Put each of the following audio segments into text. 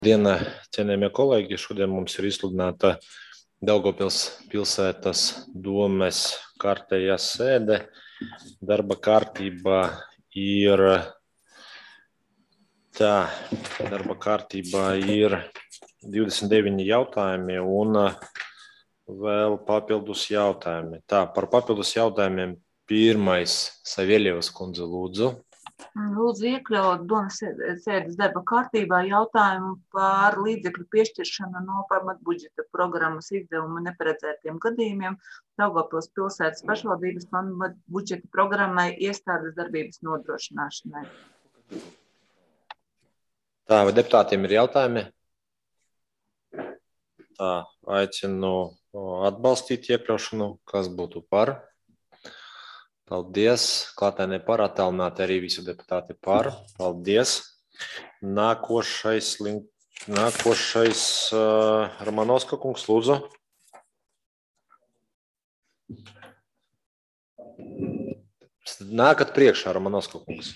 Diena, cienījamie kolēģi, šodien mums ir izsludināta Daugavpils pilsētas domes kārtējā sēde. Darba kārtībā ir 29 jautājumi un vēl papildus jautājumi. Par papildus jautājumiem pirmais Saviļevas kundze lūdzu. Lūdzu iekļaut domas sēdes darba kārtībā jautājumu par līdzekļu piešķiršanu no pamatbudžeta programmas izdevumu neparedzētiem gadījumiem Daugavpils pilsētas pašvaldības pamatbudžeta programmai iestādes darbības nodrošināšanai. Vai deputātiem ir jautājumi? Aicinu atbalstīt iekļaušanu, kas būtu par. Paldies. Klātēnē par, attālināti arī visi deputāti par. Paldies. Nākošais Romanovska kungs, lūdzu. Nākat priekšā, Romanovska kungs.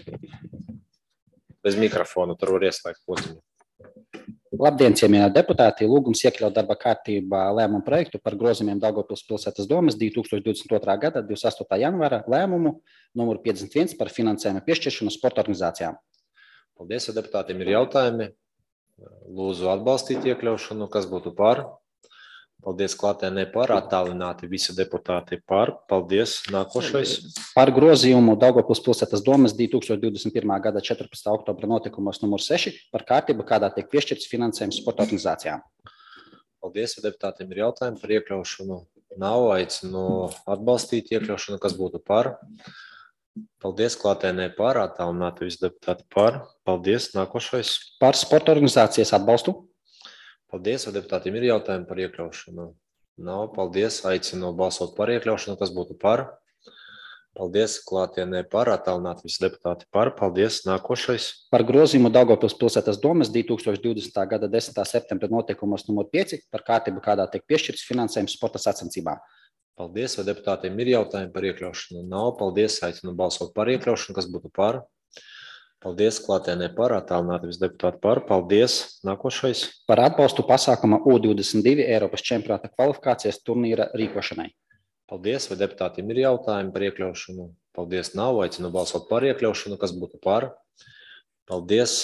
Bez mikrofona, tur var ieslēgt poziņu. Labdien, cienījamie deputāti! Lūgums iekļaut darba kārtībā lēmumu projektu par grozījumiem Daugavpils pilsētas domes 2022. gada 28. janvāra lēmumu numuru 51 par finansējumu piešķiršanu sporta organizācijām. Paldies, ja deputātiem ir jautājumi. Lūdzu atbalstīt iekļaušanu, kas būtu par. Paldies, klātēnē par, attālināti visi deputāti par. Paldies, nākošais. Par grozījumu Daugavpils pilsētas domes 2021. gada 14. oktobra notikumos numur 6 par kārtību, kādā tiek piešķirts finansējums sporta organizācijām. Paldies, ja deputātiem ir jautājumi par iekļaušanu. Nav, aicinu atbalstīt iekļaušanu, kas būtu par. Paldies, klātēnē par, attālināti visi deputāti par. Paldies, nākošais. Par sporta organizācijas atbalstu. Paldies, vai deputātiem ir jautājumi par iekļaušanu? Nav, paldies, aicinu balsot par iekļaušanu, kas būtu par. Paldies, klātienē par, attālināti visi deputāti par. Paldies, nākošais. Par grozījumu Daugavpils pilsētas domes 2020. gada 10. septembra notikumos numur 5 par kārtību, kādā tiek piešķirts finansējums sporta sacensībām. Paldies, vai deputātiem ir jautājumi par iekļaušanu? Nav, paldies, aicinu balsot par iekļaušanu, kas būtu par. Paldies, klātienē par, attālināti visi deputāti par. Paldies, nākošais. Par atbalstu pasākuma U22 Eiropas čempionāta kvalifikācijas turnīra rīkošanai. Paldies, vai deputātiem ir jautājumi par iekļaušanu? Paldies, nav, aicinu balsot par iekļaušanu, kas būtu par. Paldies,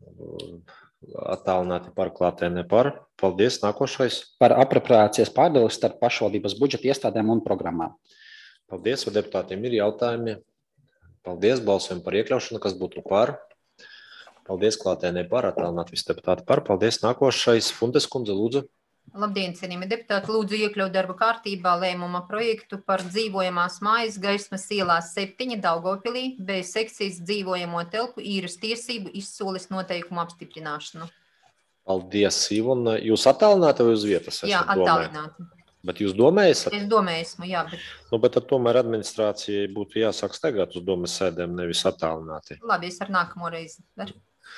attālināti par, klātienē par. Paldies, nākošais. Par apropriācijas pārdalis starp pašvaldības budžeta iestādēm un programmām. Paldies, vai deputātiem ir jautājumi? Paldies, balsojam par iekļaušanu, kas būtu par. Paldies, klātēnē par, attālināti visi deputāti par. Paldies, nākošais. Funtes kundze, lūdzu. Labdien, cienījamie deputāti, lūdzu iekļaut darba kārtībā lēmuma projektu par dzīvojamās mājas Gaismas ielā 7 Daugavpilī, B sekcijas dzīvojamo telpu īres tiesību izsoles noteikumu apstiprināšanu. Paldies, Ivona. Jūs attālināti vai uz vietas? Jā, attālināti. Bet jūs domē esat? Es domē esmu, jā. Bet tad tomēr administrācijai būtu jāsāk steigāt uz domes sēdēm, nevis attālināti. Labi, es ar nākamo reizi daru.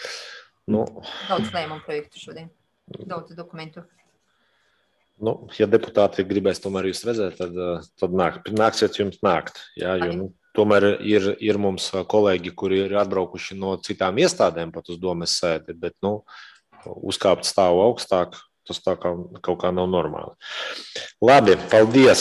Daudz lēmumu projektu šodien. Daudz dokumentu. Ja deputāti gribēs tomēr jūs redzēt, tad nāksiet jums nākt. Jā, jo tomēr ir mums kolēģi, kuri ir atbraukuši no citām iestādēm pat uz domes sēdi, bet uzkāpt stāvu augstāk. Tas tā kā kaut kā nav normāli. Labi, paldies.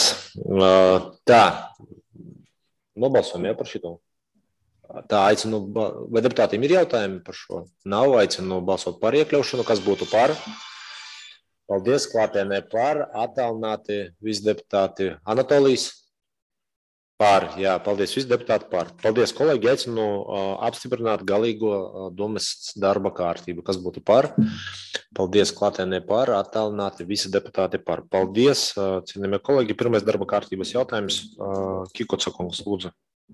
Nobalsojam par šito. Aicinu, vai deputātiem ir jautājumi par šo? Nav, aicinu balsot par iekļaušanu, kas būtu par. Paldies, klātienē par, attālināti visi deputāti. Anatolijas? Par, jā, paldies, visi deputāti par. Paldies, kolēģi, aicinu apstiprināt galīgo domes darba kārtību, kas būtu par. Paldies, klātienē par, attālināti visi deputāti par. Paldies, cienījamie kolēģi. Pirmais darba kārtības jautājums. Kikoca kungs, lūdzu.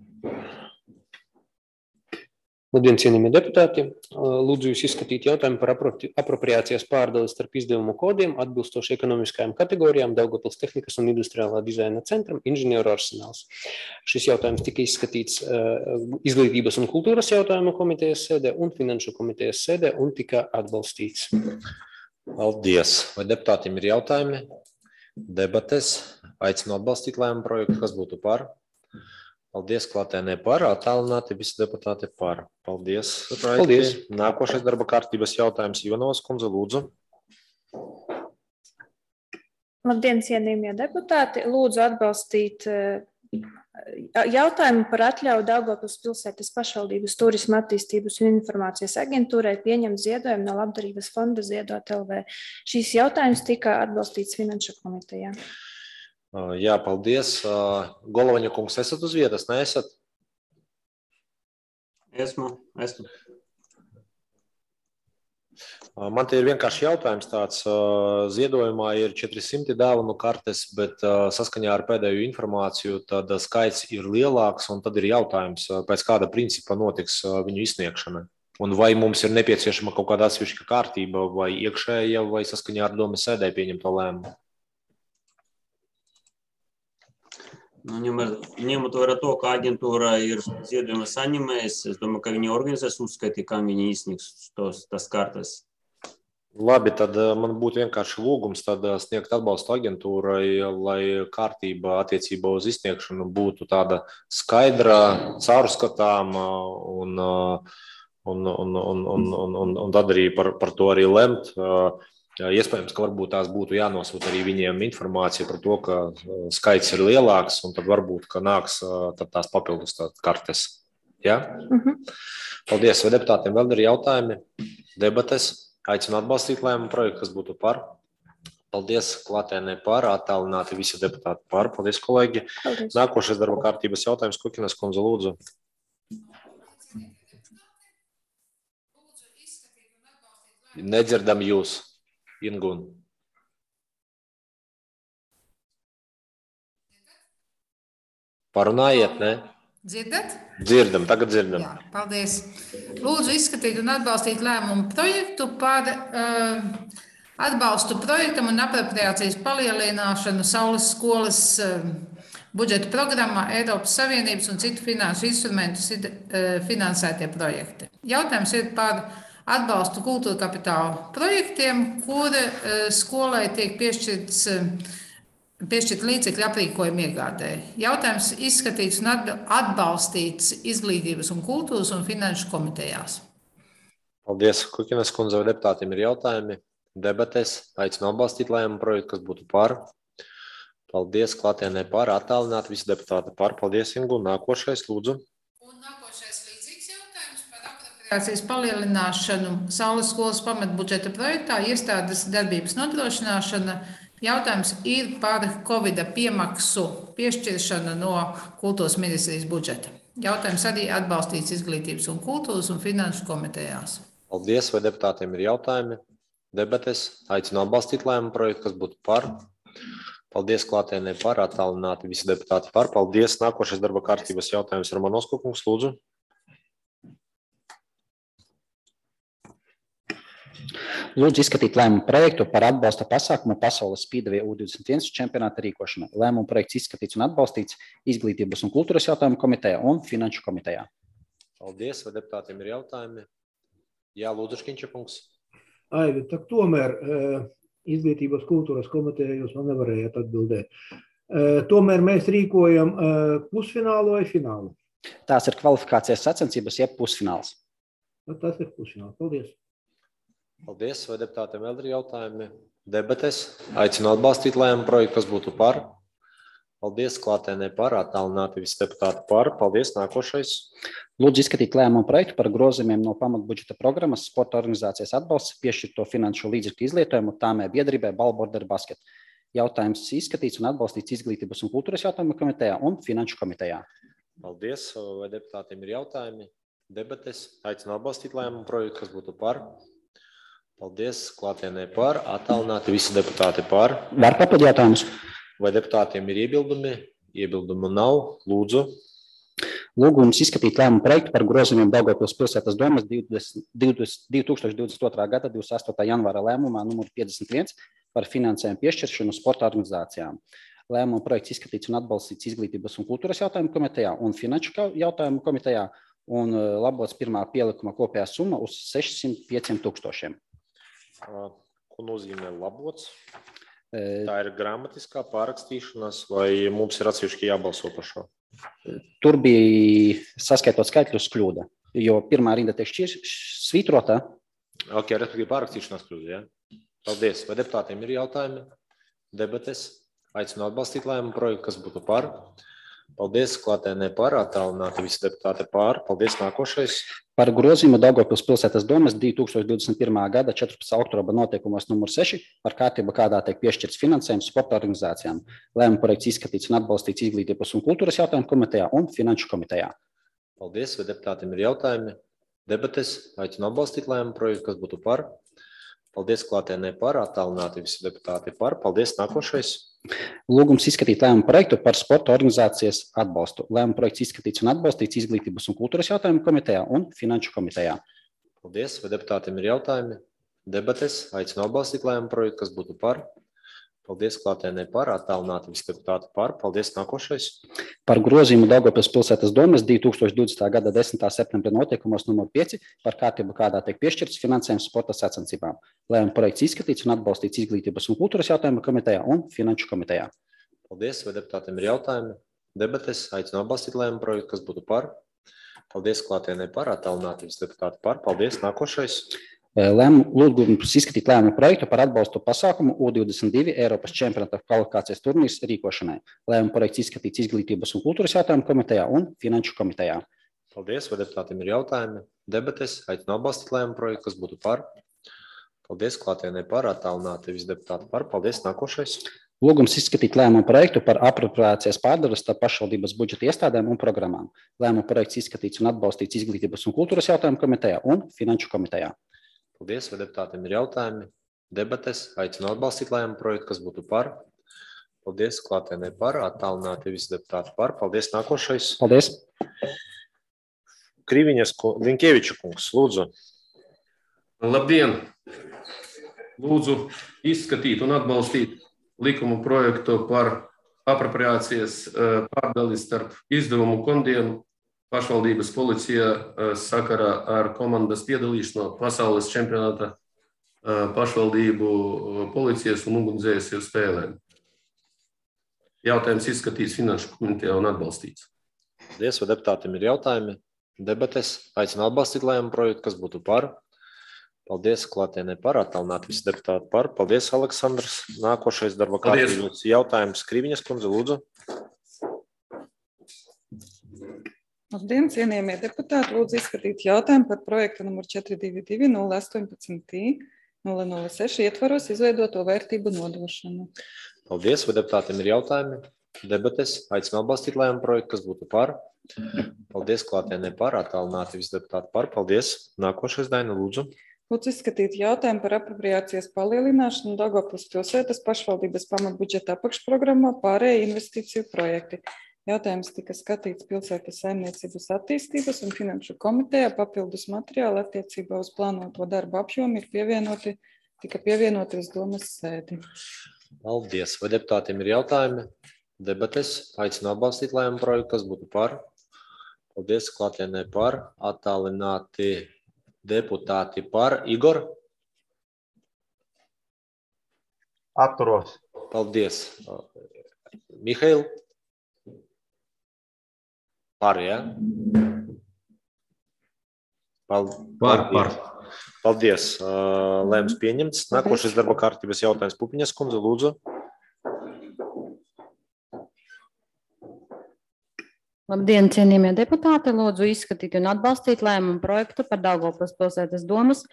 Labdien, cienījamie deputāti! Lūdzu jūs izskatīt jautājumu par apropriācijas pārdalis starp izdevumu kodiem atbilstoši ekonomiskajām kategorijām Daugavpils tehnikas un industriālā dizaina centram Inženieru arsenāls. Šis jautājums tika izskatīts izglītības un kultūras jautājumu komitejas sēdē un finanšu komitejas sēdē un tika atbalstīts. Paldies! Vai deputātiem ir jautājumi? Debates. Aicinu atbalstīt lēmumu projektu, kas būtu par. Paldies, klātienē par, attālināti visi deputāti par. Paldies, Raiti. Paldies. Nākošais darba kārtības jautājums Ivanovas kundze, lūdzu. Labdien, cienījamie deputāti! Lūdzu atbalstīt jautājumu par atļauju Daugavpils pilsētas pašvaldības turisma attīstības un informācijas aģentūrai pieņemt ziedojumu no Labdarības fonda Ziedot LV. Šīs jautājums tika atbalstīts Finanšu komitejā. Jā, paldies. Golovaņa kungs, esat uz vietas, neesat? Esmu. Man te ir vienkārši jautājums tāds. Ziedojumā ir 400 dāvanu kartes, bet saskaņā ar pēdējo informāciju tad skaits ir lielāks, un tad ir jautājums, pēc kāda principa notiks viņu izsniegšana. Un vai mums ir nepieciešama kaut kāda atsevišķa kārtība vai iekšēja, vai saskaņā ar domas sēdē pieņemto lēmumu? Ņemot vērā to, ka aģentūra ir ziedojuma saņēmējs, es domāju, ka viņi organizēs uzskaiti, kā viņi izsniegs tas kartes. Labi, tad man būtu vienkārši lūgums tad sniegt atbalstu aģentūrai, lai kārtība attiecībā uz izsniegšanu būtu tāda skaidra, caurskatāma un tad arī par to arī lemt. Iespējams, ka varbūt tās būtu jānosūta arī viņiem informācija par to, ka skaits ir lielāks, un tad varbūt, ka nāks tad tās papildus kartes. Ja? Paldies, vai deputātiem vēl ir jautājumi, debates? Aicinu atbalstīt lēmumu projektu, kas būtu par. Paldies, klātienē par, attālināti visi deputāti par. Paldies, kolēģi. Paldies. Nākošais darba kārtības jautājums, Kukinas kundze, lūdzu. Nedzirdam jūs. Ingun. Parunājiet, ne? Dzirdat? Dzirdam, tagad dzirdam. Jā, paldies. Lūdzu izskatīt un atbalstīt lēmumu projektu par atbalstu projektam un apropriācijas palielināšanu Saules skolas budžeta programmā Eiropas Savienības un citu finanšu instrumentu finansētie projekti. Jautājums ir par atbalstu kultūra kapitāla projektiem, kur skolai tiek piešķirt līdzekļu aprīkojumu iegādēji. Jautājums izskatīts un atbalstīts Izglītības un kultūras un finanšu komitejās. Paldies, Kukinas kundze, vai deputātiem ir jautājumi? Debates, aicinu atbalstīt lēmumu projektu, kas būtu par. Paldies, klātienē par, attālināt visi deputāti par. Paldies, Ingu. Nākošais, lūdzu. Apropriācijas palielināšanu Saules skolas pamatbudžeta projektā, iestādes darbības nodrošināšana. Jautājums ir par Covid piemaksu piešķiršanu no kultūras ministrijas budžeta. Jautājums arī atbalstīts Izglītības un kultūras un finanšu komitejās. Paldies, vai deputātiem ir jautājumi? Debates, aicinu atbalstīt lēmumu projektu, kas būtu par. Paldies, klātienē par, attālināti visi deputāti par. Paldies. Nākošais darba kārtības jautājums Romanovska kungs, lūdzu. Lūdzu izskatīt lēmumu projektu par atbalsta pasākumu pasaules Speedway U21 čempionāta rīkošanai. Lēmumu projekts izskatīts un atbalstīts Izglītības un kultūras jautājumu komitejā un finanšu komitejā. Paldies, vai deputātiem ir jautājumi? Jā, lūdzu, Škiņča kungs. Aivi, tak tomēr Izglītības kultūras komiteja jūs man nevarējāt atbildēt. Tomēr mēs rīkojam pusfinālu vai finālu? Tās ir kvalifikācijas sacensības, jeb pusfināls. Tas ir pusfināls. Paldies. Paldies, vai deputātiem vēl ir jautājumi? Debates, aicinu atbalstīt lēmumu projektu, kas būtu par. Paldies, klātienē par, attālināti visi deputāti par. Paldies, nākošais. Lūdzu izskatīt lēmumu projektu par grozījumiem no pamatbudžeta programmas sporta organizācijas atbalsts piešķirto finanšu līdzekļu izlietojumu tāmē biedrībai Ballborder Basket. Jautājums izskatīts un atbalstīts Izglītības un kultūras jautājumu komitejā un finanšu komitejā. Paldies, vai deputātiem ir jautājumi? Debates, aicinu atbalstīt lēmumu projektu, kas būtu par. Paldies, klātienē par, attālināti visi deputāti par. Var papildu jautājumus? Vai deputātiem ir iebildumi? Iebildumu nav. Lūdzu. Lūgums izskatīt lēmumu projektu par grozījumiem Daugavpils pilsētas domas 2022. gada 28. janvāra lēmumā numur 51 par finansējumu piešķiršanu sporta organizācijām. Lēmumu projekts izskatīts un atbalstīts Izglītības un kultūras jautājumu komitejā un finanšu jautājumu komitejā un labots pirmā pielikuma kopējā summa uz 605 000. Ko nozīmē labots? Tā ir gramatiskā pārrakstīšanās, vai mums ir atsevišķi jābalso par šo? Tur bija saskaitot skaitļus kļūda, jo pirmā rinda tiek svītrota. Ok, respektīvi pārrakstīšanās kļūda, ja? Paldies. Vai deputātiem ir jautājumi? Debates? Aicinu atbalstīt lēmumu projektu, kas būtu par. Paldies, klātēnē par, attālināti visi deputāti par. Paldies, nākošais. Par grozījumu Daugavpils pilsētas domes 2021. gada 14. oktobra noteikumos numur 6 par kārtību, kādā tiek piešķirts finansējums sporta organizācijām. Lēmuma projekts izskatīts un atbalstīts Izglītības un kultūras jautājumu komitejā un finanšu komitejā. Paldies, vai deputātiem ir jautājumi? Debates, aicinu atbalstīt lēmumu projektu, kas būtu par. Paldies, klātēnē par, attālināti visi deputāti par. Paldies, nākošais. Lūgums izskatīt lēmumu projektu par sporta organizācijas atbalstu. Lēmuma projekts izskatīts un atbalstīts Izglītības un kultūras jautājumu komitejā un finanšu komitejā. Paldies, vai deputātiem ir jautājumi? Debates, aicinu atbalstīt lēmumu projektu, kas būtu par. Paldies, klātēnē par, attālināti visi deputāti par. Paldies, nākošais. Par grozījumu Daugavpils pilsētas domes 2020. gada 10. septembra noteikumos numur 5 par kārtību, kādā tiek piešķirts finansējums sporta sacensībām. Lēmuma projekts izskatīts un atbalstīts Izglītības un kultūras jautājumu komitejā un finanšu komitejā. Paldies, vai deputātiem ir jautājumi? Debates, aicinu atbalstīt lēmumu projektu, kas būtu par. Paldies, klātēnē par, attālināti visi deputāti par. Paldies, nākošais. Lūgums izskatīt lēmumu projektu par atbalstu pasākumu U22 Eiropas čempionāta kvalifikācijas turnīrs rīkošanai. Lēmuma projekts izskatīts Izglītības un kultūras jautājumu komitejā un finanšu komitejā. Paldies, vai deputātiem ir jautājumi? Debates, aicinu atbalstīt lēmumu projektu, kas būtu par. Paldies, klātienē par, attālināti visi deputāti par. Paldies, nākošais. Lūgums izskatīt lēmumu projektu par apropriācijas pārdalas starp pašvaldības budžeta iestādēm un programmām. Lēmuma projekts izskatīts un atbalstīts Izglītības un kultūras jautājumu komitejā un finanšu komitejā. Paldies, vai deputātiem ir jautājumi? Debates, aicinu atbalstīt lēmumu projektu, kas būtu par. Paldies, klātienē par, attālināti visi deputāti par. Paldies, nākošais. Paldies. Krīviņas Linkieviča kungs, lūdzu. Labdien! Lūdzu izskatīt un atbalstīt likumu projektu par apropriācijas pārdali starp izdevumu fondiem pašvaldības policija sakarā ar komandas piedalīšanos pasaules čempionāta pašvaldību policijas un ugunsdzēsēju spēlēm. Jautājums izskatīts finanšu komitejā un atbalstīts. Paldies, vai deputātiem ir jautājumi? Debates, aicinu atbalstīt lēmumu projektu, kas būtu par. Paldies, klātienē par, attālināti visi deputāti par. Paldies, Aleksandrs. Nākošais darba kārtības jautājums Krīviņas kundze, lūdzu. Labdien, cienījamie deputāti, lūdzu izskatīt jautājumu par projektu numur 422-018-006 ietvaros izveidoto vērtību nodošanu. Paldies, vai deputātiem ir jautājumi? Debates, aicinu atbalstīt lēmumu projektu, kas būtu par. Paldies, klātienē par, attālināti visi deputāti par. Paldies. Nākošais Daina, lūdzu. Lūdzu izskatīt jautājumu par apropriācijas palielināšanu Daugavpils pilsētas pašvaldības pamatbudžeta apakšprogrammā pārējie investīciju projekti. Jautājums tika skatīts pilsētas saimniecības attīstības un finanšu komitejā. Papildus materiāli attiecībā uz plānoto darbu apjomu tika pievienoti uz domas sēdi. Paldies. Vai deputātiem ir jautājumi? Debates, aicinu atbalstīt lēmumu projektu, kas būtu par. Paldies, klātienē par, attālināti deputāti par. Igor? Atturos. Paldies. Mihail? Par, ja? Par. Paldies. Lēmums pieņemts. Nākošais darba kārtības jautājums Pupiņas kundze, lūdzu. Labdien, cienījamie deputāti! Lūdzu izskatīt un atbalstīt lēmumu projektu par Daugavpils pilsētas domas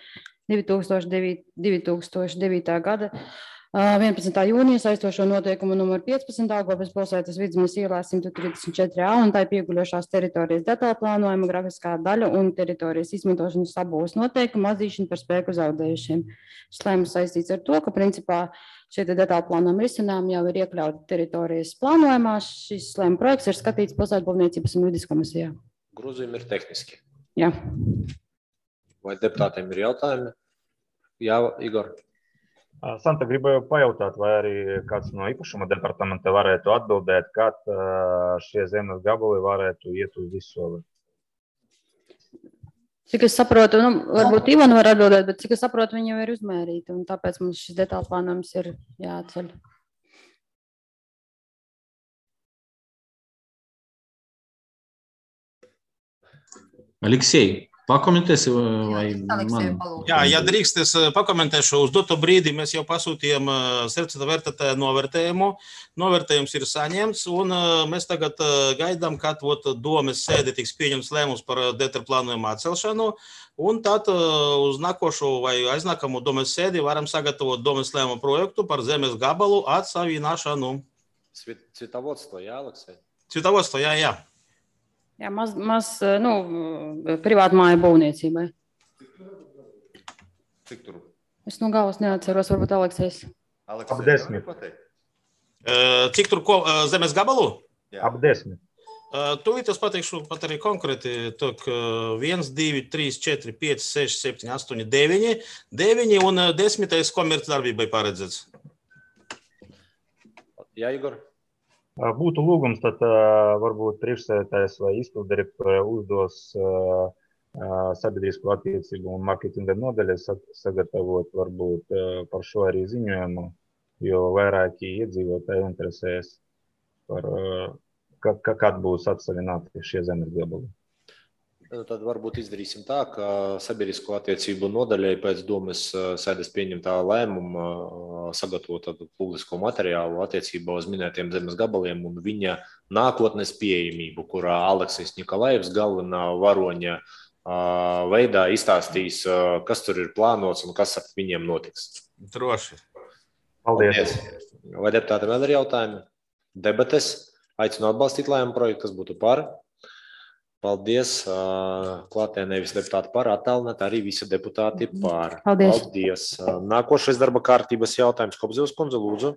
2009. gada 11. jūnija saistošo noteikumu numur 15 Daugavpils pilsētas Vidzemes ielā 134A un tai pieguļošās teritorijas detaļplānojuma grafiskā daļa un teritorijas izmantošanas sabūves noteikumu atzīšanu par spēku zaudējušiem. Šis lēmums saistīts ar to, ka principā šie detaļplānojuma risinājumi jau ir iekļauti teritorijas plānojumā. Šis lēmuma projekts ir skatīts pilsētbūvniecības un vides komisijā. Grozījumi ir tehniski. Jā. Vai deputātiem ir jautājumi? Jā, Igor. Santa, gribēju pajautāt, vai arī kāds no īpašuma departamenta varētu atbildēt, kad šie zemes gabali varētu iet uz izsoli. Cik es saprotu, varbūt Ivana var atbildēt, bet cik es saprotu, viņi jau ir uzmērīti, un tāpēc mums šis detālplānojums ir jāatceļ. Aleksej, pakomentēsi vai man? Jā, ja drīkst, es pakomentēšu. Uz doto brīdi mēs jau pasūtījām certificēta vērtētāja novērtējumu. Novērtējums ir saņemts, un mēs tagad gaidām, kad domes sēde tiks pieņemts lēmums par DTR plānojumu atcelšanu, un tad uz nākošo vai aiznākamo domes sēdi varam sagatavot domes lēmumu projektu par zemes gabalu atsavināšanu. Cvitavodstvo, jā, Aleksej? Cvitavodstvo, jā. Jā, privāta māja būvniecībai. Cik tur? Es no galvas neatceros, varbūt Aleksejs. Ap 10. Cik tur zemes gabalu? Ap 10. Tūlīt es pateikšu pat arī konkrēti. 1, 2, 3, 4, 5, 6, 7, 8, 9. 9 un 10. komercdarbībai paredzēts. Jā, Igor? Būtu lūgums, tad varbūt priekšsēdētājs vai izpildirektori uzdos sabiedrisko attiecību un marketinga nodaļai sagatavot varbūt par šo arī ziņojumu, jo vairāki iedzīvotāji interesēs par, kad būs atsavināti šie zemes gabali. Tad varbūt izdarīsim tā, ka sabiedrisko attiecību nodaļai pēc domes sēdes pieņemtā lēmuma sagatavot tādu publisko materiālu attiecībā uz minētiem zemes gabaliem un viņa nākotnes pieejamību, kurā Aleksejs Nikolajevs galvenā varoņa veidā izstāstīs, kas tur ir plānots un kas ar viņiem notiks. Droši. Paldies. Vai deputāti vēl ir jautājumi? Debates. Aicinu atbalstīt lēmumu projektu, kas būtu par. Paldies. Klātienē visi deputāti par, attālināt arī visi deputāti par. Paldies. Nākošais darba kārtības jautājums. Kopzivs kundze, lūdzu.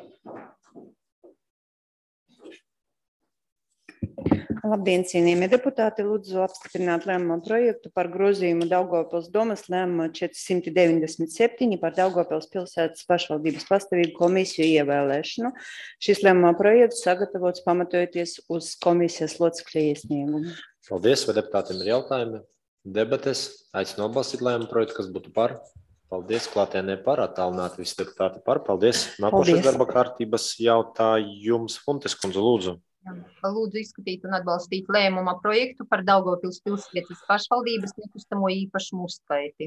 Labdien, cienījamie deputāti. Lūdzu apstiprināt lēmumu projektu par grozījumu Daugavpils domas lēmumu 497 par Daugavpils pilsētas pašvaldības pastāvīgu komisiju ievēlēšanu. Šis lēmuma projekts sagatavots pamatojoties uz komisijas locekļa iesniegumu. Paldies. Vai deputātiem ir jautājumi? Debates. Aicinu atbalstīt lēmumu projektu, kas būtu par. Paldies. Klātienē par, attālināt visi deputāti par. Paldies. Nākošais darba kārtības jautājums. Funtes kundze, lūdzu. Lūdzu izskatīt un atbalstīt lēmuma projektu par Daugavpils pilsētas pašvaldības nekustamo īpašumu uzskaiti.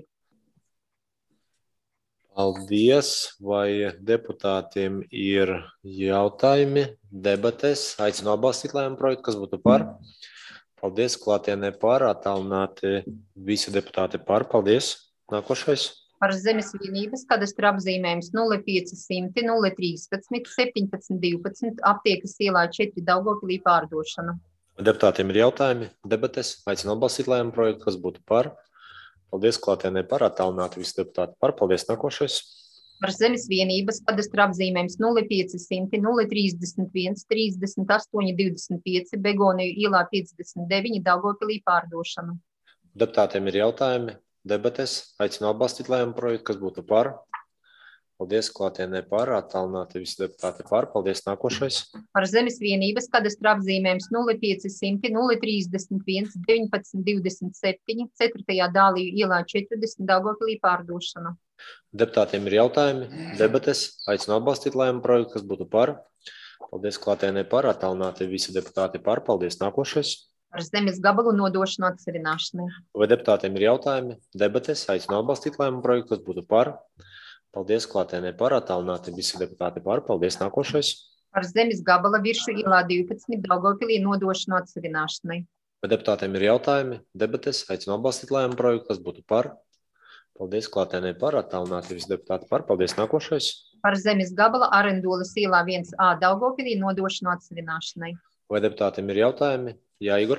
Paldies. Vai deputātiem ir jautājumi? Debates. Aicinu atbalstīt lēmumu projektu, kas būtu par. Paldies. Klātienē par, attālināti visi deputāti par. Paldies. Nākošais. Par zemes vienības kadastra apzīmējums 0500 013 17 12 aptiekas ielā 4 Daugavpilī pārdošana. Deputātiem ir jautājumi? Debates. Aicinu atbalstīt lēmumu projektu, kas būtu par. Paldies. Klātienē par, attālināti visi deputāti par. Paldies. Nākošais. Par zemes vienības kadastra apzīmējums 0500 031 38 25 Begoniju ielā 59 Daugavpilī pārdošana. Deputātiem ir jautājumi? Debates. Aicinu atbalstīt lēmumu projektu, kas būtu par. Paldies. Klātienē par, attālināti visi deputāti par. Paldies. Nākošais. Par zemes vienības kadastra apzīmējums 0500 031 19 27 4. Dāliju ielā 40 Daugavpilī pārdošana. Deputātiem ir jautājumi? Debates. Aicinu atbalstīt lēmumu projektu, kas būtu par. Paldies. Klātienē par, attālināti visi deputāti par. Paldies. Nākošais. Par zemes gabalu nodošanu atsavināšanai. Vai deputātiem ir jautājumi? Debates. Aicinu atbalstīt lēmumu projektu, kas būtu par. Paldies. Klātienē par, attālināti visi deputāti par. Paldies. Nākošais. Par zemes gabala viršu ielā 12 Daugavpilī nodošanu atsavināšanai. Vai deputātiem ir jautājumi? Debates. Aicinu atbalstīt lēmumu projektu, kas būtu par. Paldies. Klātienē par, attālināti visi deputāti par. Paldies. Nākošais. Par zemes gabala Arendolas ielā 1A Daugavpilī nodošanu atsavināšanai. Vai deputātiem ir jautājumi? Jā, Igor.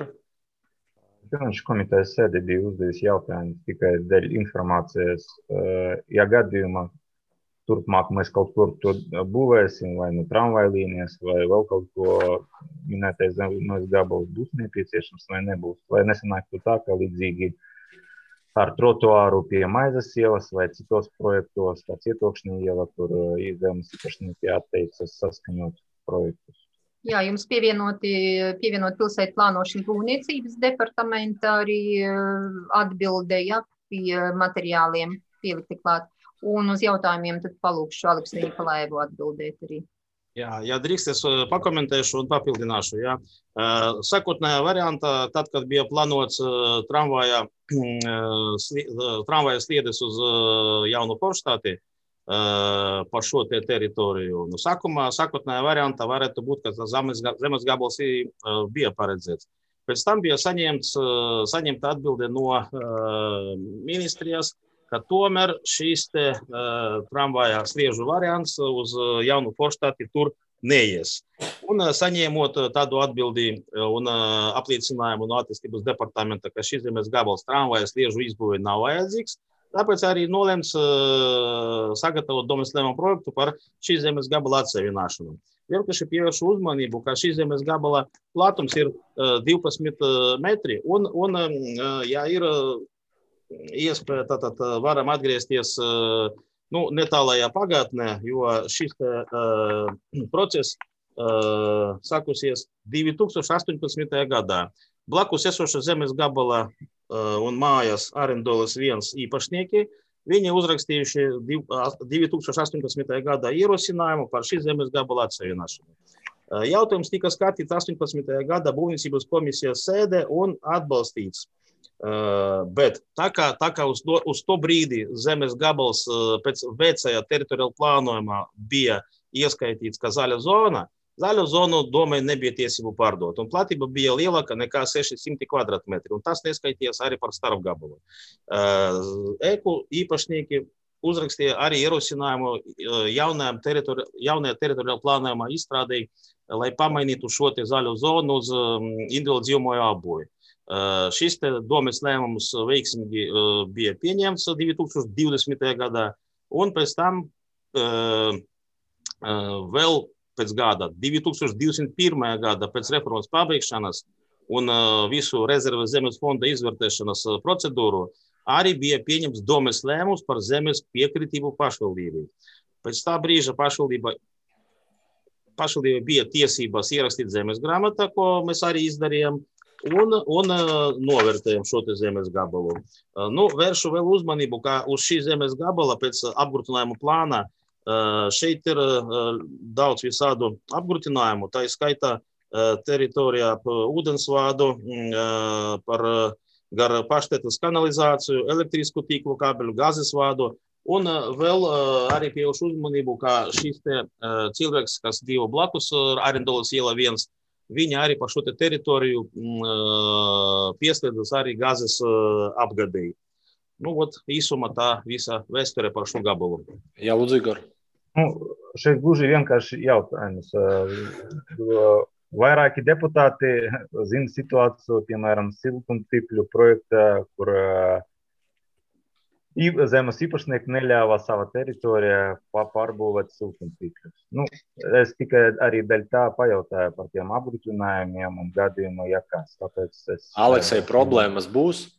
Finanšu komitejas sēde bija uzdevis jautājumus tikai dēļ informācijas. Ja gadījumā turpmāk mēs kaut kur to būvēsim, vai nu tramvajlīnijas, vai vēl kaut ko minētais zemes gabals būs nepieciešams vai nebūs. Lai nesanāktu tā, ka līdzīgi ar trotuāru pie Maizes ielas vai citos projektos, kā Cietokšņa iela, tur izdevumus īpašnieki atteicas saskaņot projektus. Jā, jums pievienot pilsētu plānošanas būvniecības departamenta arī atbildēja pie materiāliem pielikti klāt. Un uz jautājumiem tad palūkšu Alekseju Nikolajevu atbildēt arī. Jā, ja drīkst, es pakomentēšu un papildināšu. Jā. Sakotnējā variantā, tad, kad bija plānots tramvaja sliedes uz Jaunu Forštāti pa šo te teritoriju. Nu, sakotnējā variantā varētu būt, ka zemes gabals bija paredzēts. Pēc tam bija saņemta atbilde no ministrijas, ka tomēr šīs te tramvaja sliežu variants uz Jaunu Forštāti tur neies. Un saņēmot tādu atbildi un apliecinājumu no attīstības departamenta, ka šis zemes gabals tramvaja sliežu izbūve nav vajadzīgs, tāpēc arī nolemts sagatavot domes lēmumu projektu par šī zemes gabala atseviināšanu. Vienkārši pievēršu uzmanību, ka šī zemes gabala platums ir 12 metri, un ja ir iespēja, tātad varam atgriezties netālajā pagātnē, jo šis process sākusies 2018. gadā. Blakus esoša zemes gabala un mājas Arendolas 1 īpašnieki, viņi uzrakstījuši 2018. gadā ierosinājumu par šī zemes gabala atseviināšanu. Jautājums tika skatīts 18. gada būvniecības komisijas sēdē un atbalstīts. Bet tā kā uz to brīdi zemes gabals pēc vecajā teritoriāla plānojumā bija ieskaitīts kā zaļa zona, zaļo zonu domai nebija tiesību pārdot, un platība bija lielāka nekā 600 kvadratmetri, un tas neskaitījās arī par starpgabalu. Eku īpašnieki uzrakstīja arī ierosinājumu jaunajā teritoriāla plānojumā izstrādēji, lai pamainītu šo te zaļo zonu uz individuāli dzīvojamu apbūvi. Šis te domes lēmums veiksmīgi bija pieņemts 2020. gadā, un pēc tam vēl pēc gada, 2021. gada pēc reformas pabeigšanas un visu rezerves zemes fonda izvērtēšanas procedūru arī bija pieņemts domes lēmums par zemes piekritību pašvaldībai. Pēc tā brīža pašvaldība bija tiesības ierakstīt zemes grāmatā, ko mēs arī izdarījām, un novērtējam šo te zemes gabalu. Vēršu vēl uzmanību, ka uz šī zemes gabala pēc apgrūtinājumu plāna šeit ir daudz visādu apgrūtinājumu, tā skaitā teritorijā ap ūdensvādu, gar paštetes kanalizāciju, elektrisku tīklu kabeļu, gazes vādu, un vēl arī pievēršu uzmanību, ka šis te cilvēks, kas dzīvo blakus Arendolas iela 1, viņi arī par šo te teritoriju pieslēdzas arī gazes apgadēji. Īsumā tā visa vēsture par šo gabalu. Jā, lūdzu, Igor. Šeit gluži vienkārši jautājums. Vairāki deputāti zina situāciju, piemēram, siltumtīkļu projektā, kur zemes īpašnieki neļāva savā teritorijā pārbūvēt siltumtīkļus. Es tikai arī daļ tā pajautāju par tiem apgrūtinājumiem un gadījumu, ja kas. Aleksei, problēmas būs?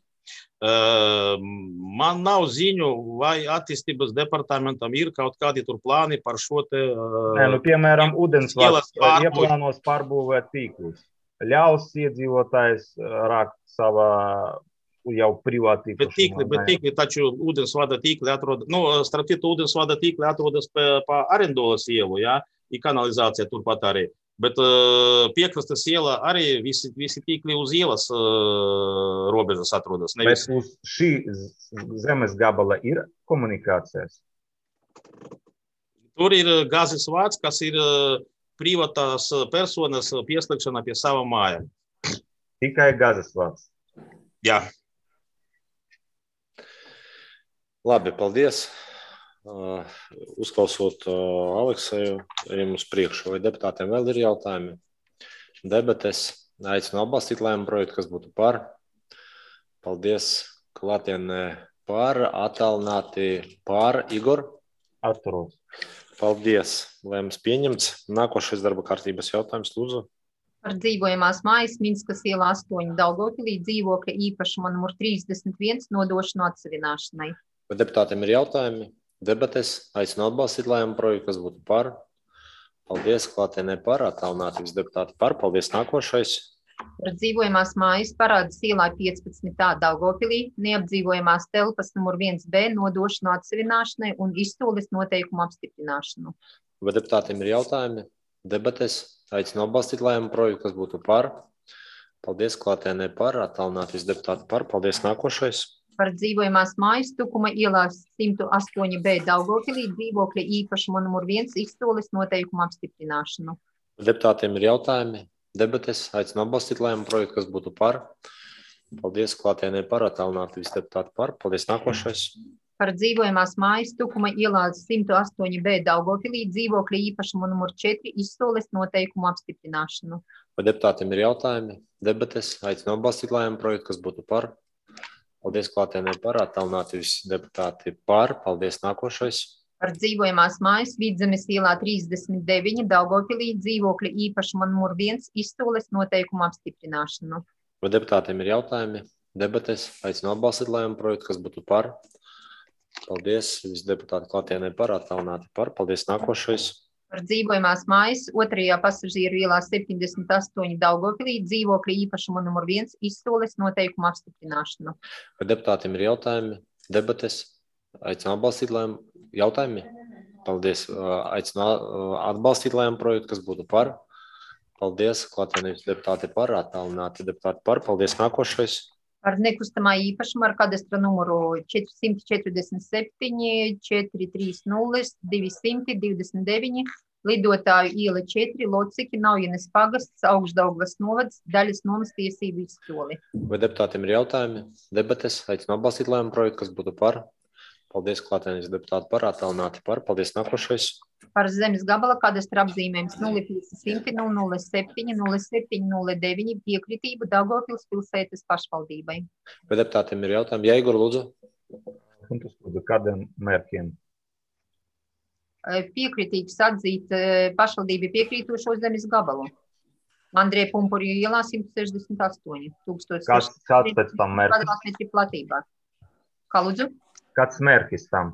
Man nav ziņu, vai attīstības departamentam ir kaut kādi tur plāni par šo te... Piemēram, ūdensvāds ieplānos pārbūvēt tīklus. Ļaus iedzīvotājs rākt savā jau privāti. Bet tīkli, taču ūdensvada tīkli atrodas, starp citu ūdensvada tīkli atrodas pa Arendolas ielu, jā, ir kanalizācija turpat arī. Bet piekrastes iela arī visi tīkli uz ielas robežas atrodas. Bet uz šī zemes gabala ir komunikācijas? Tur ir gazes vāds, kas ir privātās personas pieslēgšana pie sava māja. Tikai gazes vāds? Jā. Labi, paldies. Uzklausot Alekseju, ejam uz priekšu. Vai deputātiem vēl ir jautājumi? Debates. Aicinu atbalstīt lēmumu projektu, kas būtu par. Paldies. Klātienē par. Attālināti par. Igor? Atturos. Paldies. Lēmums pieņemts. Nākošais darba kārtības jautājums, lūdzu. Par dzīvojamās mājas Minskas ielā 8 Daugavpilī dzīvokļa īpašuma numur 31 nodošanu atseviināšanai. Vai deputātiem ir jautājumi? Debates. Aicinu atbalstīt lēmumu projektu, kas būtu par. Paldies. Klātienē par. Attālinātības deputāti par. Paldies. Nākošais. Par dzīvojamās mājas Parādas ielā 15. Daugavpilī neapdzīvojamās telpas numur 1B nodošanu atsevināšanai un izsoles noteikumu apstiprināšanu. Vai deputātiem ir jautājumi? debates. Aicinu atbalstīt lēmumu projektu, kas būtu par. Paldies, klātienē par, attālināt visi deputāti par. Paldies, nākošais. Par dzīvojamās mājas Tukuma ielās 108B Daugavpilī dzīvokļa īpašuma numur 1 izsoles noteikumu apstiprināšanu. Deputātiem ir jautājumi, debates. Aicinu atbalstīt lēmumu projektu, kas būtu par. Paldies, klātienē par, attālināt visi deputāti par. Paldies, nākošais. Par dzīvojamās mājas Tukuma ielās 108B Daugavpilī dzīvokļa īpašuma numur 4 izsoles noteikumu apstiprināšanu. Vai deputātiem ir jautājumi, debates. Aicinu atbalstīt lēmumu projektu, kas būtu par. Paldies, klātienē par, attālināt visi deputāti par. Paldies, nākošais. Par dzīvojamās mājas Vidzemes ielā 39 Daugavpilī dzīvokļa īpašuma numur 1 izsoles noteikumu apstiprināšanu. Vai deputātiem ir jautājumi, debates. Aicinu atbalstīt lēmumu projektu, kas būtu par. Paldies, visi deputāti klātienē par, attālināti par. Paldies, nākošais. Par dzīvojamās mājas 2. pasažieru ielā 78 Daugavpilī dzīvokļa īpašuma numur 1 izsoles noteikumu apstiprināšanu. Vai deputātiem ir jautājumi, debates. Aicinu atbalstīt lēmumu. Jautājumi? Paldies. Aicinu atbalstīt lēmumu projektu, kas būtu par. Paldies, klātienē visi deputāti par, attālināti deputāti par. Paldies, nākošais. Par nekustamā īpašumu ar kadastra numuru 447 430 229 lidotāju iela 4 Lociki Naujenes pagasts Augšdaugavas novads daļas nomas tiesību izsoli. Vai deputātiem ir jautājumi, debates. Aicinu atbalstīt lēmumu projektu, kas būtu par. Paldies, klātienē visi deputāti par, attālināti par. Paldies, nākošais. Par zemes gabala kadastra apzīmējums 0500 007 07 09 piekritību Daugavpils pilsētas pašvaldībai. Vai deputātiem ir jautājumi? Jāigor, lūdzu. Un tas būtu kādiem mērķiem? Piekritīgs atzīt pašvaldību piekrītošo zemes gabalu. Andrija Pumpurju ielā 168 Kāds pēc tam mērķis? Kvadrātmetri platībā. Kā lūdzu? Kāds mērķis tam?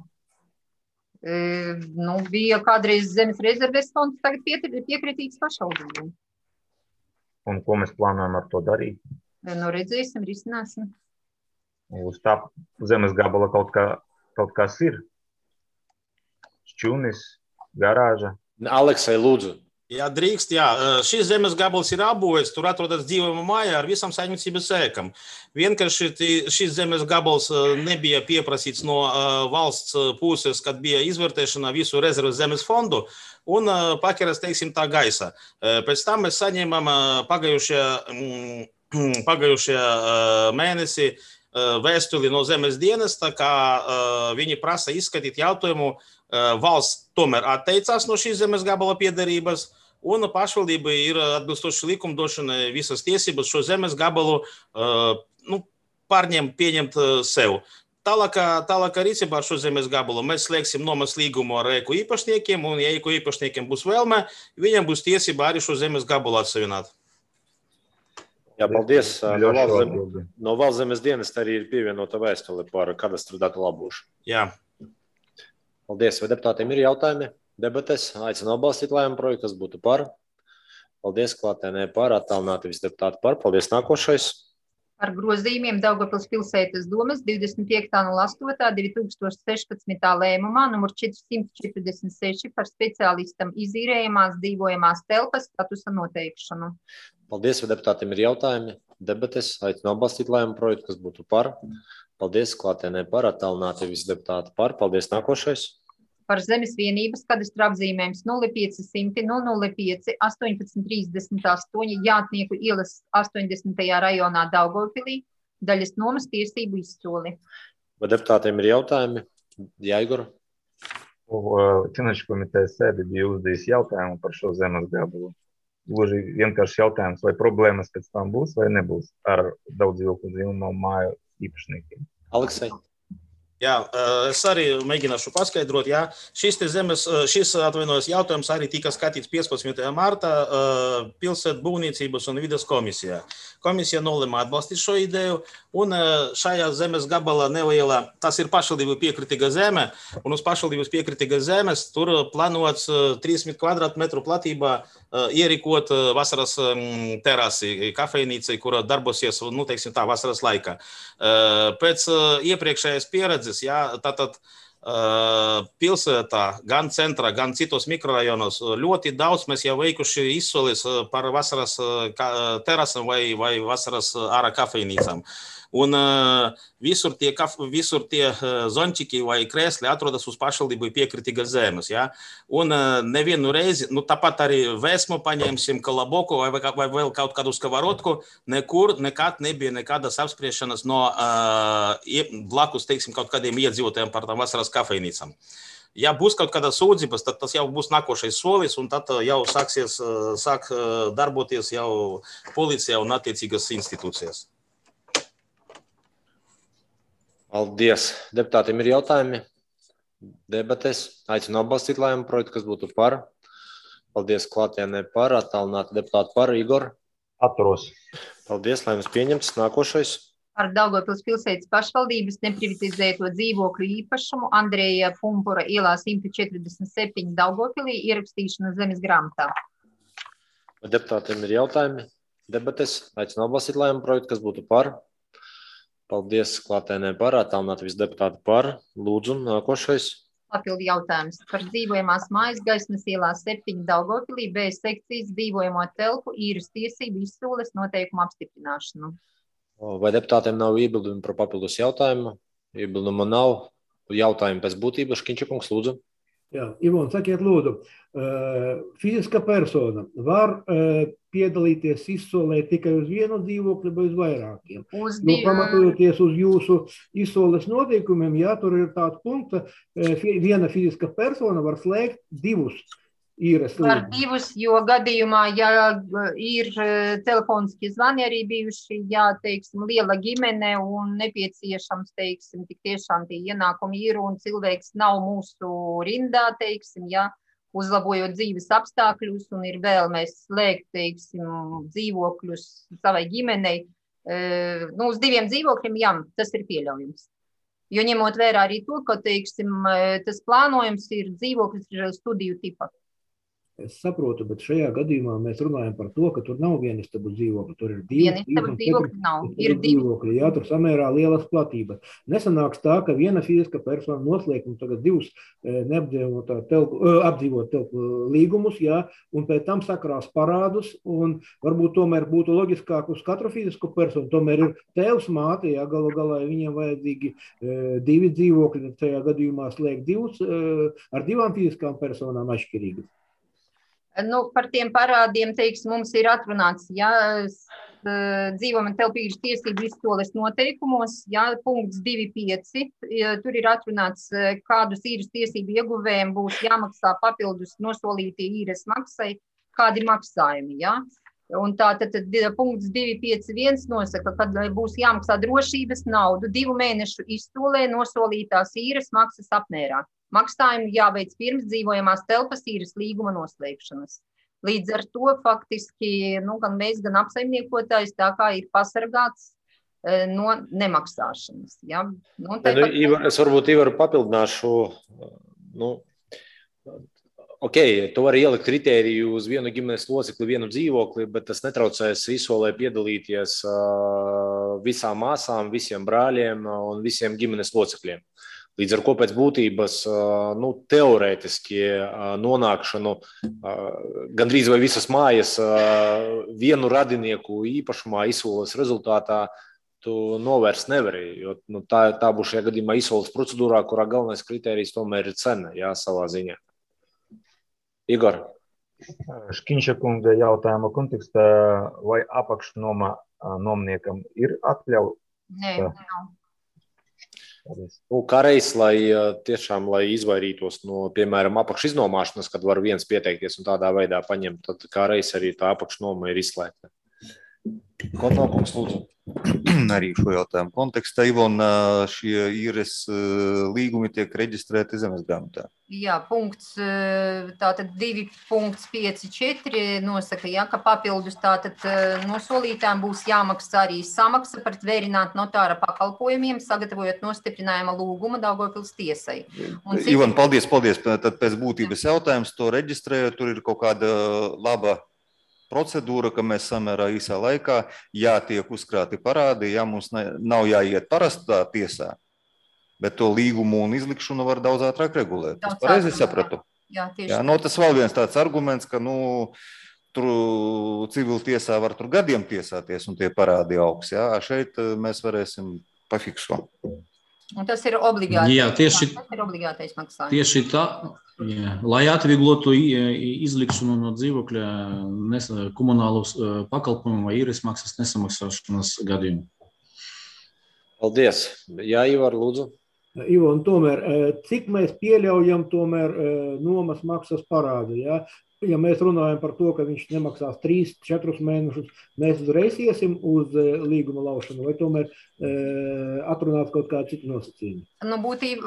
Bija kādreiz zemes rezerves fonds, tagad piekritīgs pašvaldībiem. Un ko mēs plānojam ar to darīt? Redzēsim, risināsim. Uz tā zemes gabala kaut kas ir? Šķunis, garāža? Aleksei, lūdzu. Jā, drīkst, jā. Šis zemes gabals ir apbūvēts, tur atrodas dzīvojama māja ar visam saimniecības ēkam. Vienkārši šis zemes gabals nebija pieprasīts no valsts puses, kad bija izvērtēšana visu rezerves zemes fondu un pakeras, teiksim, tā gaisa. Pēc tam mēs saņēmām pagājušajā mēnesi vēstuli no zemes dienesta, kā viņi prasa izskatīt jautājumu. Valsts tomēr atteicās no šīs zemes gabala piederības, un pašvaldība ir atbilstoši likumdošanai visas tiesības šo zemes gabalu pieņemt sev. Tālāk rīcībā ar šo zemes gabalu mēs slēgsim nomas līgumu ar ēku īpašniekiem, un ja ēku īpašniekiem būs vēlme, viņiem būs tiesība arī šo zemes gabalu atsevināt. Jā, paldies. No valsts zemes dienesta arī ir pievienota vēstule par kadastru datu labošanu. Jā. Paldies. Vai deputātiem ir jautājumi, debates? Aicinu atbalstīt lēmumu projektu, kas būtu par. Paldies, klātienē par, attālināti visi deputāti par. Paldies, nākošais. Par grozījumiem Daugavpils pilsētas domas 25.08.2016. lēmumā numur 446 par speciālistam izīrējamās dzīvojamās telpas statusa noteikšanu. Paldies, vai deputātiem ir jautājumi, debates? Aicinu atbalstīt lēmumu projektu, kas būtu par. Paldies, klātienē par, attālināti visi deputāti par. Paldies, nākošais. Par zemes vienības kadastra apzīmējums 0500 005 1838 Jātnieku ielas 80. rajonā Daugavpilī daļas nomas tiesību izsoli. Vai deputātiem ir jautājumi? Jāigor. Finanšu komitejas sēde bija uzdījis jautājumu par šo zemes gabalu. Gluži vienkārši jautājums, vai problēmas pēc tam būs vai nebūs ar daudz dzīvokļu dzīvojamo māju īpašniekiem. Aleksei. Jā, es arī mēģināšu paskaidrot. Jā. Šis jautājums arī tika skatīts 15. martā pilsētu būvniecības un vides komisijā. Komisija nolēma atbalstīt šo ideju, un šajā zemes gabala neliela, tas ir pašvaldību piekritīga zeme, un uz pašvaldības piekritīga zemes tur plānots 30 kvadrātmetru platībā ierīkot vasaras terasi, kafejnīci, kura darbosies, teiksim tā, vasaras laikā. Pēc iepriekšējās pieredzes, jā, tātad pilsētā, gan centrā, gan citos mikrorajonos ļoti daudz mēs jau veikuši izsoles par vasaras terasam vai vasaras ārā kafejnīcām. Un visur tie zončiki vai krēsli atrodas uz pašvaldību piekritīgas zemes. Ja? Un nevienu reizi, tāpat arī Vēsmu paņemsim, Kalaboku vai vēl kaut kādu skavarotku, nekad nebija nekādas apspriešanas no blakus, teiksim, kaut kādiem iedzīvotājiem par tām vasaras kafejnīcām. Ja būs kaut kāda sūdzības, tad tas jau būs nākošais solis, un tad jau sāk darboties jau policija un attiecīgas institūcijas. Paldies. Deputātiem ir jautājumi, debates. Aicinu atbalstīt lēmumu projektu, kas būtu par. Paldies klātienē par, attālināti deputāti par. Igor. Atturos. Paldies, lēmums pieņemts. Nākošais. Par Daugavpils pilsētas pašvaldības neprivatizēto dzīvokļu īpašumu Andreja Pumpura ielā 147 Daugavpilī ierakstīšana zemes grāmatā. Deputātiem ir jautājumi, debates. Aicinu atbalstīt lēmumu projektu, kas būtu par. Paldies klātienē par, attālināti visi deputāti par. Lūdzu, nākošais. Papildu jautājums par dzīvojamās mājas Gaismas ielā 7 Daugavpilī B sekcijas dzīvojamo telpu īres tiesību izsoles noteikumu apstiprināšanu. Vai deputātiem nav iebildumi par papildus jautājumu? Iebildumu nav. Jautājumu pēc būtības. Škiņčakungs, lūdzu. Jā, Ivon, sakiet lūdzu, fiziska persona var piedalīties izsolē tikai uz vienu dzīvokli vai uz vairākiem? Pamatojoties uz jūsu izsoles noteikumiem, jā, tur ir tāds punkts, viena fiziska persona var slēgt divus īres līgumus. Var divus, jo gadījumā, ja ir telefoniski zvani arī bijuši, jā, teiksim, liela ģimene un nepieciešams, teiksim, tik tiešām tie ienākumi ir un cilvēks nav mūsu rindā, teiksim, jā, uzlabojot dzīves apstākļus un ir vēlmēs slēgt, teiksim, dzīvokļus savai ģimenei. Uz diviem dzīvokļiem, jā, tas ir pieļaujams. Jo ņemot vērā arī to, ka, teiksim, tas plānojums ir dzīvokļus studiju tipa. Es saprotu, bet šajā gadījumā mēs runājam par to, ka tur nav vienistabu dzīvokļi. Tur ir dzīvokļi. Jā, tur samērā lielas platības. Nesanāks tā, ka viena fiziska persona noslēg tagad divus apdzīvot telpu līgumus, jā, un pēc tam sakrās parādus, un varbūt tomēr būtu loģiskāk uz katru fizisku personu. Tomēr ir tēvs, māte, jā, galu galā viņiem vajadzīgi divi dzīvokļi, tajā gadījumā slēgt divus ar divām fiziskām personām atšķirīgi. Par tiem parādiem, teiksim, mums ir atrunāts, ja dzīvojuma telpu īres tiesību izsoles noteikumos, ja punkts 2.5, tur ir atrunāts, kādus īres tiesību ieguvējiem būs jāmaksā papildus nosolītie īres maksai, kādi maksājumi, ja. Un tātad punkts 2.5.1 nosaka, kad būs jāmaksā drošības naudu 2 mēnešu izsolē nosolītās īres maksas apmērā. Maksājumi jāveic pirms dzīvojamās telpas īres līguma noslēgšanas. Līdz ar to faktiski gan mēs, gan apsaimniekotājs tā kā ir pasargāts no nemaksāšanas. Ja? Es varbūt Ivaru papildināšu. Tu vari ielikt kritēriju uz vienu ģimenes locekli, vienu dzīvokli, bet tas netraucēs izsolē piedalīties visām māsām, visiem brāļiem un visiem ģimenes locekļiem. Līdz ar ko pēc būtības teorētiski nonākšanu gandrīz vai visas mājas vienu radinieku īpašumā izsoles rezultātā tu novērst nevari, jo tā būs šajā gadījumā izsoles procedūrā, kurā galvenais kritērijs tomēr ir cena, jā, savā ziņā. Igor. Škiņšakunga jautājuma kontekstā, vai apakšnoma nomniekam ir atļauj? Nē, nav. Kā reiz, lai izvairītos no, piemēram, apakšiznomāšanas, kad var viens pieteikties un tādā veidā paņemt, tad kā reiz arī tā apakšnoma ir izslēgta. Kontnākums, lūdzu. Arī šo jautājumu kontekstā, Ivon, šie īres līgumi tiek reģistrēti zemes grāmatā. Jā, punkts, tātad 2.5.4 nosaka, ja, ka papildus tātad nosolītājiem būs jāmaksā arī samaksa par tvērinātu notāra pakalpojumiem, sagatavojot nostiprinājuma lūgumu Daugavpils tiesai. Ivan, paldies. Tad pēc būtības jautājums to reģistrējot, tur ir kaut kāda laba procedūra, ka mēs samērā īsā laikā, tiek uzkrāti parādi, mums nav jāiet parastā tiesā, bet to līgumu un izlikšanu var daudz ātrāk regulēt. Es Daudz pareizi ātrāk, sapratu? Jā, tieši Jā, nu, tas vēl viens tāds arguments, ka tur civil tiesā var tur gadiem tiesāties un tie parādi augs. Jā, šeit mēs varēsim pafiksot. Un tas ir obligāti. Jā, tieši, tas ir obligātais maksājums. Tieši tā, jā, lai atvieglotu izlikšanu no dzīvokļa komunālus pakalpojumu vai īres maksas nesamaksāšanas gadījumu. Paldies. Jā, Ivar, lūdzu. Ivo, un tomēr, cik mēs pieļaujam tomēr nomas maksas parādu, jā? Ja mēs runājam par to, ka viņš nemaksās 3-4 mēnešus, mēs uzreiz iesim uz līguma laušanu, vai tomēr atrunāt kaut kādu citu nosacījumu? Nu,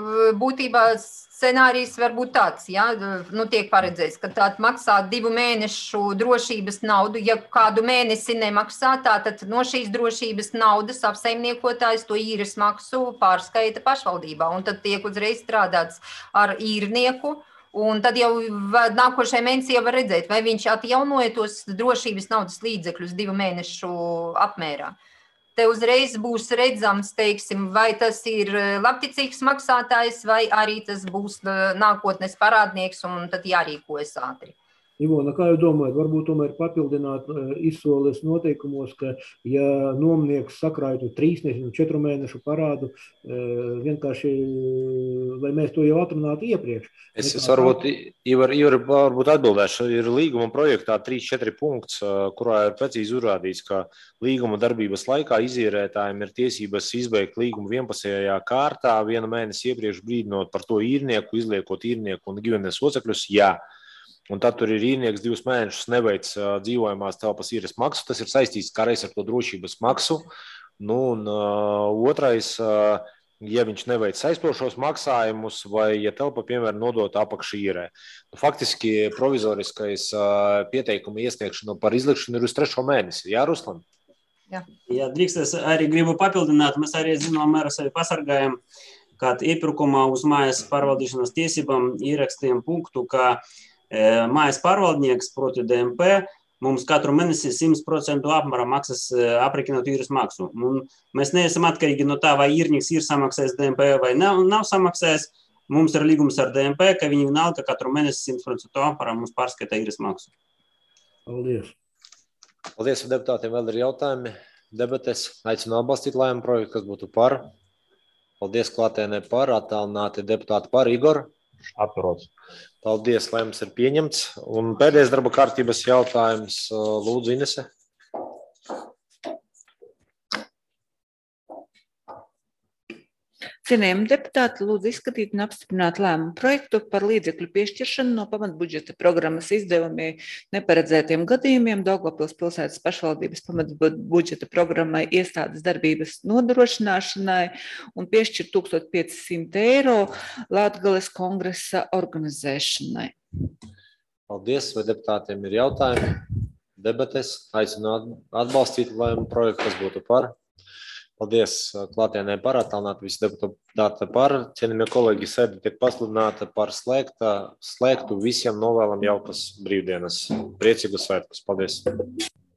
būtībā scenārijs var būt tāds, ja, nu, tiek paredzēts, ka tād maksā 2 mēnešu drošības naudu. Ja kādu mēnesi nemaksā, tad no šīs drošības naudas apsaimniekotājs to īres maksu pārskaita pašvaldībā, un tad tiek uzreiz strādāts ar īrnieku. Un tad jau nākošajā mēnesī jau var redzēt, vai viņš atjaunoja tos drošības naudas līdzekļus 2 mēnešu apmērā. Te uzreiz būs redzams, teiksim, vai tas ir labticīgs maksātājs, vai arī tas būs nākotnes parādnieks, un tad jārīkojas ātri. Ivona, kā jūs domājat, varbūt tomēr papildināt izsoles noteikumos, ka ja nomnieks sakrāja 3-4 mēnešu parādu, vienkārši, lai mēs to jau atrunātu iepriekš. Es varbūt, Ivar, varbūt atbildēšu, ir līguma projektā 3-4 punkts, kurā ir precīzi uzrādīts, ka līguma darbības laikā izīrētājiem ir tiesības izbeigt līgumu vienpusējā kārtā, 1 mēnesi iepriekš brīdinot par to īrnieku, izliekot īrnieku un ģimenes locekļus, jā. Un tad tur ir īrnieks 2 mēnešus neveic dzīvojamās telpas īres maksu. Tas ir saistīts kā reiz ar to drošības maksu. Nu, un otrais, ja viņš neveic saistošos maksājumus vai ja telpa, piemēram, nodota apakšīrē. Nu, faktiski provizoriskais pieteikuma iesniegšana par izlikšanu ir uz 3. mēnesi. Jā, Ruslan? Jā, drīkst, es arī gribu papildināt. Mēs arī zinām, mēra sevi pasargājam, kad iepirkumā uz mājas pārvaldīšanas tiesībām ierakstījām punktu, ka mājas pārvaldnieks, proti DMP, mums katru mēnesi 100% apmērā maksas aprēķinot īres maksu. Un mēs neesam atkarīgi no tā, vai īrnieks ir samaksājis DMP vai nav samaksājis. Mums ir līgums ar DMP, ka viņi vienalga katru mēnesi 100% apmērā mums pārskata īres maksu. Paldies. Paldies, deputātiem. Vēl ir jautājumi, debates. Aicinu atbalstīt lēmumu projektu, kas būtu par. Paldies, klātienē par. Attālināti deputāti par. Igor. Atturos. Paldies, lēmums ir pieņemts. Un pēdējais darba kārtības jautājums, lūdzu, Inese. Cienījami deputāti, lūdzu izskatīt un apstiprināt lēmumu projektu par līdzekļu piešķiršanu no pamatbudžeta programmas izdevumiem neparedzētiem gadījumiem Daugavpils pilsētas pašvaldības pamatbudžeta programmai iestādes darbības nodrošināšanai un piešķirt 1500 eiro Latgales kongresa organizēšanai. Paldies, vai deputātiem ir jautājumi? Debates, aicinu atbalstīt lēmumu projektu, kas būtu par. Paldies, klātienē par, attālināt visi deputāti par. Cienījamie kolēģi, sēde tiek pasludināta par slēgtu. Visiem novēlam jaukas brīvdienas. Priecīgus svētkus. Paldies.